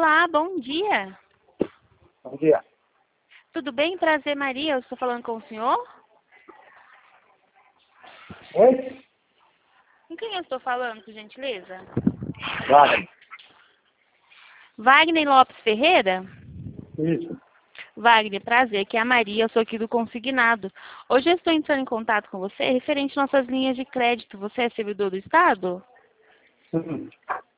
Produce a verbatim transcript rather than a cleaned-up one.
Olá, bom dia. Bom dia. Tudo bem? Prazer, Maria. Eu estou falando com o senhor? Oi? Com quem eu estou falando, por gentileza? Vai. Wagner Lopes Ferreira? Isso. Wagner, prazer. Aqui é a Maria, eu sou aqui do Consignado. Hoje eu estou entrando em contato com você referente às nossas linhas de crédito. Você é servidor do Estado? Hum.